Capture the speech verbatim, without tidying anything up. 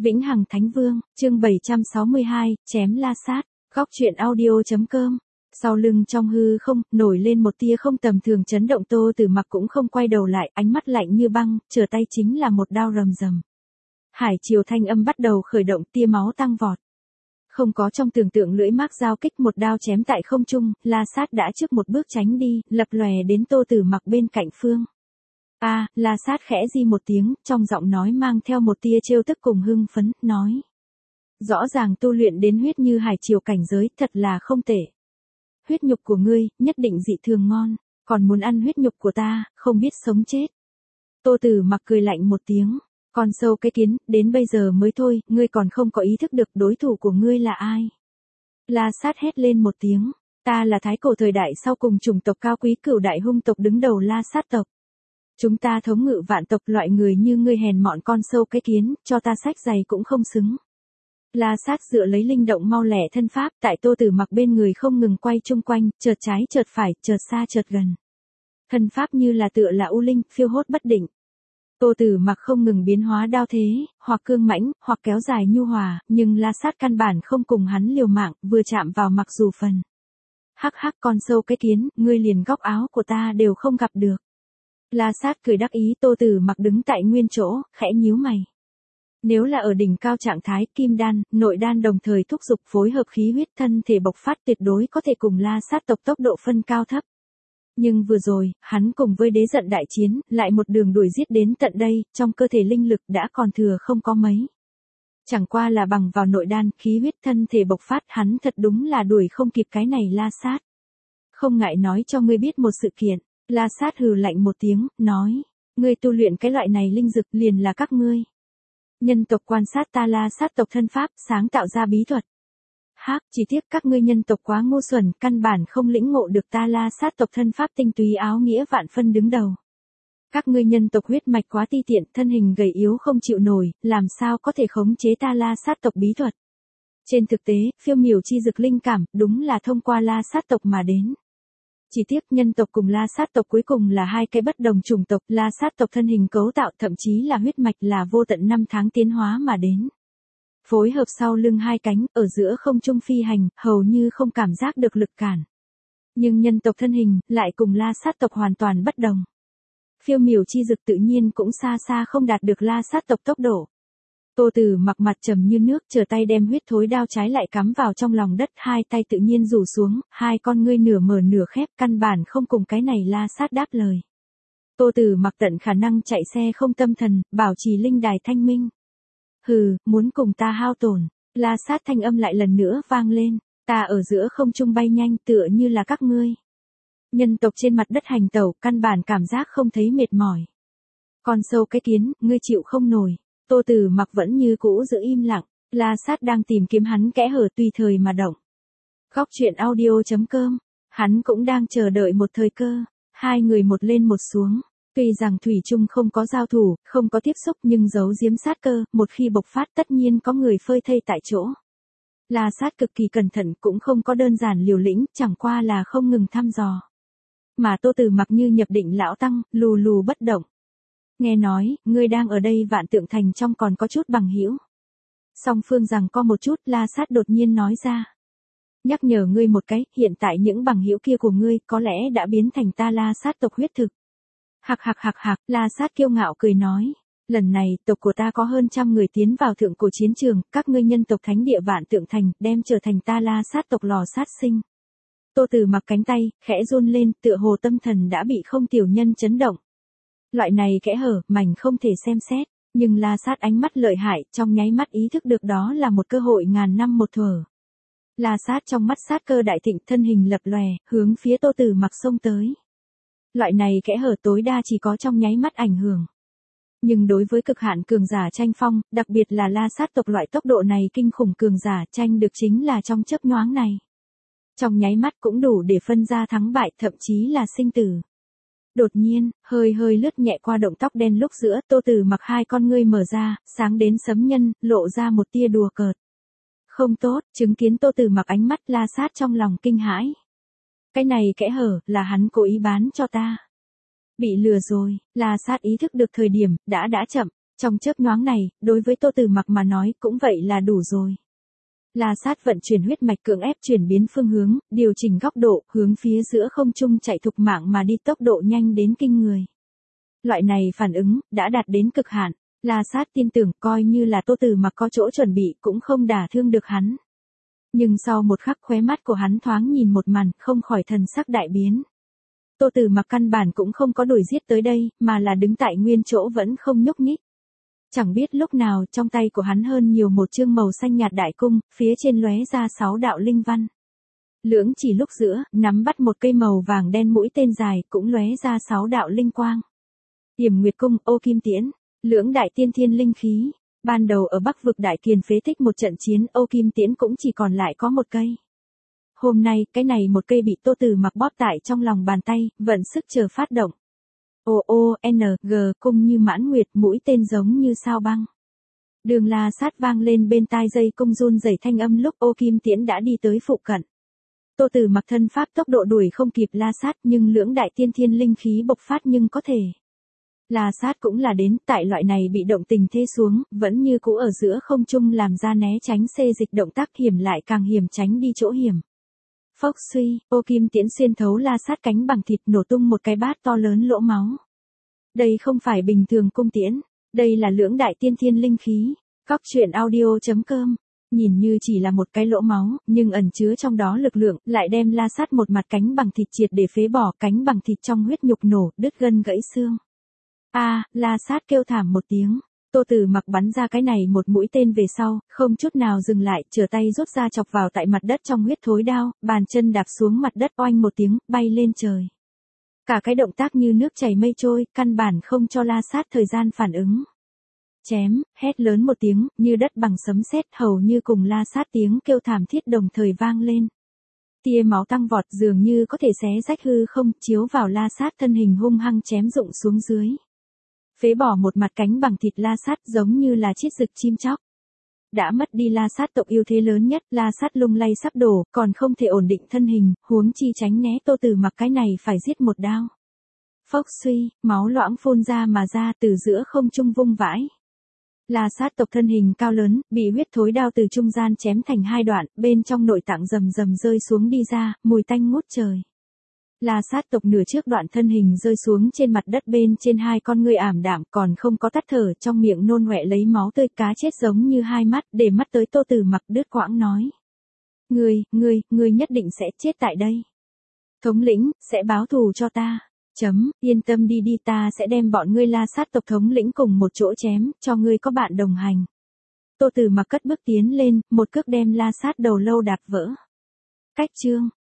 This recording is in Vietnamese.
Vĩnh Hằng Thánh Vương, chương bảy trăm sáu mươi hai, chém La Sát, góc truyện audio.com. Sau lưng trong hư không, nổi lên một tia không tầm thường chấn động. Tô Tử Mặc cũng không quay đầu lại, ánh mắt lạnh như băng, trở tay chính là một đao rầm rầm. Hải triều thanh âm bắt đầu khởi động, tia máu tăng vọt. Không có trong tưởng tượng lưỡi mác giao kích, một đao chém tại không trung, La Sát đã trước một bước tránh đi, lập lòe đến Tô Tử Mặc bên cạnh phương. A, à, La Sát khẽ di một tiếng, trong giọng nói mang theo một tia trêu tức cùng hưng phấn, nói. Rõ ràng tu luyện đến huyết như hải triều cảnh giới, thật là không tệ. Huyết nhục của ngươi, nhất định dị thường ngon, còn muốn ăn huyết nhục của ta, không biết sống chết. Tô Tử Mặc cười lạnh một tiếng, con sâu cái kiến, đến bây giờ mới thôi, ngươi còn không có ý thức được đối thủ của ngươi là ai. La Sát hét lên một tiếng, ta là thái cổ thời đại sau cùng chủng tộc cao quý cửu đại hung tộc đứng đầu La Sát tộc. Chúng ta thống ngự vạn tộc, loại người như ngươi hèn mọn con sâu cái kiến, cho ta sách giày cũng không xứng. La Sát dựa lấy linh động mau lẻ thân pháp, tại Tô Tử Mặc bên người không ngừng quay chung quanh, chợt trái chợt phải, chợt xa chợt gần. Thân pháp như là tựa là u linh, phiêu hốt bất định. Tô Tử Mặc không ngừng biến hóa đao thế, hoặc cương mãnh, hoặc kéo dài nhu hòa, nhưng La Sát căn bản không cùng hắn liều mạng, vừa chạm vào mặc dù phần. Hắc hắc con sâu cái kiến, ngươi liền góc áo của ta đều không gặp được. La Sát cười đắc ý. Tô Tử Mặc đứng tại nguyên chỗ, khẽ nhíu mày. Nếu là ở đỉnh cao trạng thái, kim đan, nội đan đồng thời thúc giục phối hợp khí huyết, thân thể bộc phát tuyệt đối có thể cùng La Sát tộc tốc độ phân cao thấp. Nhưng vừa rồi, hắn cùng với đế giận đại chiến, lại một đường đuổi giết đến tận đây, trong cơ thể linh lực đã còn thừa không có mấy. Chẳng qua là bằng vào nội đan, khí huyết, thân thể bộc phát, hắn thật đúng là đuổi không kịp cái này La Sát. Không ngại nói cho ngươi biết một sự kiện. La Sát hừ lạnh một tiếng, nói, ngươi tu luyện cái loại này linh dực liền là các ngươi. Nhân tộc quan sát ta La Sát tộc thân pháp, sáng tạo ra bí thuật. Hắc, chỉ tiếc các ngươi nhân tộc quá ngu xuẩn, căn bản không lĩnh ngộ được ta La Sát tộc thân pháp tinh túy áo nghĩa vạn phân đứng đầu. Các ngươi nhân tộc huyết mạch quá ti tiện, thân hình gầy yếu không chịu nổi, làm sao có thể khống chế ta La Sát tộc bí thuật. Trên thực tế, phiêu miểu chi dực linh cảm, đúng là thông qua La Sát tộc mà đến. Chỉ tiếc nhân tộc cùng La Sát tộc cuối cùng là hai cái bất đồng chủng tộc, La Sát tộc thân hình cấu tạo thậm chí là huyết mạch là vô tận năm tháng tiến hóa mà đến. Phối hợp sau lưng hai cánh, ở giữa không trung phi hành, hầu như không cảm giác được lực cản. Nhưng nhân tộc thân hình, lại cùng La Sát tộc hoàn toàn bất đồng. Phiêu miểu chi dực tự nhiên cũng xa xa không đạt được La Sát tộc tốc độ. Tô Tử Mặc mặt trầm như nước, trở tay đem huyết thối đao trái lại cắm vào trong lòng đất, hai tay tự nhiên rủ xuống, hai con ngươi nửa mở nửa khép, căn bản không cùng cái này La Sát đáp lời. Tô Tử Mặc tận khả năng chạy xe không tâm thần, bảo trì linh đài thanh minh. Hừ, muốn cùng ta hao tổn. La Sát thanh âm lại lần nữa vang lên, ta ở giữa không trung bay nhanh tựa như là các ngươi. Nhân tộc trên mặt đất hành tẩu, căn bản cảm giác không thấy mệt mỏi. Con sâu cái kiến, ngươi chịu không nổi. Tô Tử Mặc vẫn như cũ giữ im lặng, La Sát đang tìm kiếm hắn kẽ hở tùy thời mà động. Góc truyện audio.com, hắn cũng đang chờ đợi một thời cơ, hai người một lên một xuống. Tuy rằng thủy chung không có giao thủ, không có tiếp xúc nhưng giấu giếm sát cơ, một khi bộc phát tất nhiên có người phơi thây tại chỗ. La Sát cực kỳ cẩn thận, cũng không có đơn giản liều lĩnh, chẳng qua là không ngừng thăm dò. Mà Tô Tử Mặc như nhập định lão tăng, lù lù bất động. Nghe nói, ngươi đang ở đây Vạn Tượng Thành trong còn có chút bằng hữu. Song phương rằng có một chút, La Sát đột nhiên nói ra. Nhắc nhở ngươi một cái, hiện tại những bằng hữu kia của ngươi có lẽ đã biến thành ta La Sát tộc huyết thực. Hạc hạc hạc hạc, La Sát kiêu ngạo cười nói. Lần này, tộc của ta có hơn trăm người tiến vào thượng cổ chiến trường, các ngươi nhân tộc thánh địa Vạn Tượng Thành, đem trở thành ta La Sát tộc lò sát sinh. Tô Tử Mặc cánh tay, khẽ run lên, tựa hồ tâm thần đã bị không tiểu nhân chấn động. Loại này kẽ hở, mảnh không thể xem xét, nhưng La Sát ánh mắt lợi hại, trong nháy mắt ý thức được đó là một cơ hội ngàn năm một thuở. La Sát trong mắt sát cơ đại thịnh, thân hình lập lòe, hướng phía Tô Tử Mặc xông tới. Loại này kẽ hở tối đa chỉ có trong nháy mắt ảnh hưởng. Nhưng đối với cực hạn cường giả tranh phong, đặc biệt là La Sát tộc loại tốc độ này kinh khủng cường giả tranh được chính là trong chớp nhoáng này. Trong nháy mắt cũng đủ để phân ra thắng bại, thậm chí là sinh tử. Đột nhiên, hơi hơi lướt nhẹ qua động tóc đen lúc giữa, Tô Tử Mặc hai con ngươi mở ra, sáng đến sấm nhân, lộ ra một tia đùa cợt. Không tốt, chứng kiến Tô Tử Mặc ánh mắt, La Sát trong lòng kinh hãi. Cái này kẽ hở, là hắn cố ý bán cho ta. Bị lừa rồi, La Sát ý thức được thời điểm, đã đã chậm, Trong chớp nhoáng này, đối với Tô Tử Mặc mà nói cũng vậy là đủ rồi. La Sát vận chuyển huyết mạch cưỡng ép chuyển biến phương hướng, điều chỉnh góc độ, hướng phía giữa không trung chạy thục mạng mà đi tốc độ nhanh đến kinh người. Loại này phản ứng, đã đạt đến cực hạn. La Sát tin tưởng coi như là Tô Tử Mặc có chỗ chuẩn bị cũng không đả thương được hắn. Nhưng sau một khắc khóe mắt của hắn thoáng nhìn một màn, không khỏi thần sắc đại biến. Tô Tử Mặc căn bản cũng không có đuổi giết tới đây, mà là đứng tại nguyên chỗ vẫn không nhúc nhích. Chẳng biết lúc nào trong tay của hắn hơn nhiều một chương màu xanh nhạt đại cung, phía trên lóe ra sáu đạo linh văn. Lưỡng chỉ lúc giữa, nắm bắt một cây màu vàng đen mũi tên dài, cũng lóe ra sáu đạo linh quang. Tiềm Nguyệt cung, ô kim tiễn, lưỡng đại tiên thiên linh khí. Ban đầu ở Bắc vực Đại Kiền phế tích một trận chiến, ô kim tiễn cũng chỉ còn lại có một cây. Hôm nay, cái này một cây bị Tô Tử Mặc bóp tại trong lòng bàn tay, vận sức chờ phát động. O O N G cung như mãn nguyệt, mũi tên giống như sao băng. Đường La Sát vang lên bên tai, dây cung run rẩy thanh âm lúc ô kim tiễn đã đi tới phụ cận. Tô Tử Mặc thân pháp tốc độ đuổi không kịp La Sát, nhưng lưỡng đại tiên thiên linh khí bộc phát nhưng có thể. La Sát cũng là đến, tại loại này bị động tình thế xuống, vẫn như cũ ở giữa không trung làm ra né tránh xê dịch động tác, hiểm lại càng hiểm, tránh đi chỗ hiểm. Phốc suy, ô kim tiễn xuyên thấu La Sát cánh bằng thịt, nổ tung một cái bát to lớn lỗ máu. Đây không phải bình thường cung tiễn, đây là lưỡng đại tiên thiên linh khí. Góc truyện audio chấm com. Nhìn như chỉ là một cái lỗ máu, nhưng ẩn chứa trong đó lực lượng, lại đem La Sát một mặt cánh bằng thịt triệt để phế bỏ, cánh bằng thịt trong huyết nhục nổ, đứt gân gãy xương. A, à, La Sát kêu thảm một tiếng. Tô Tử Mặc bắn ra cái này một mũi tên về sau, không chút nào dừng lại, trở tay rút ra chọc vào tại mặt đất trong huyết thối đao, bàn chân đạp xuống mặt đất, oanh một tiếng, bay lên trời. Cả cái động tác như nước chảy mây trôi, căn bản không cho La Sát thời gian phản ứng. Chém, hét lớn một tiếng, như đất bằng sấm sét, hầu như cùng La Sát tiếng kêu thảm thiết đồng thời vang lên. Tia máu tăng vọt, dường như có thể xé rách hư không, chiếu vào La Sát, thân hình hung hăng chém rụng xuống dưới. Phế bỏ một mặt cánh bằng thịt La Sát, giống như là chiết rực chim chóc. Đã mất đi La Sát tộc yêu thế lớn nhất, La Sát lung lay sắp đổ, còn không thể ổn định thân hình, huống chi tránh né, Tô Tử Mặc cái này phải giết một đao. Phốc suy, máu loãng phun ra mà ra, từ giữa không trung vung vãi. La Sát tộc thân hình cao lớn, bị huyết thối đao từ trung gian chém thành hai đoạn, bên trong nội tạng rầm rầm rơi xuống đi ra, mùi tanh ngút trời. La Sát tộc nửa trước đoạn thân hình rơi xuống trên mặt đất, bên trên hai con ngươi ảm đạm, còn không có tắt thở, trong miệng nôn ọe lấy máu tươi, cá chết giống như hai mắt, để mắt tới Tô Tử Mặc, đứt quãng nói: "Ngươi, ngươi, ngươi nhất định sẽ chết tại đây. Thống lĩnh sẽ báo thù cho ta." Chấm, yên tâm đi đi, ta sẽ đem bọn ngươi La Sát tộc thống lĩnh cùng một chỗ chém, cho ngươi có bạn đồng hành. Tô Tử Mặc cất bước tiến lên, một cước đem La Sát đầu lâu đạp vỡ. Cách chương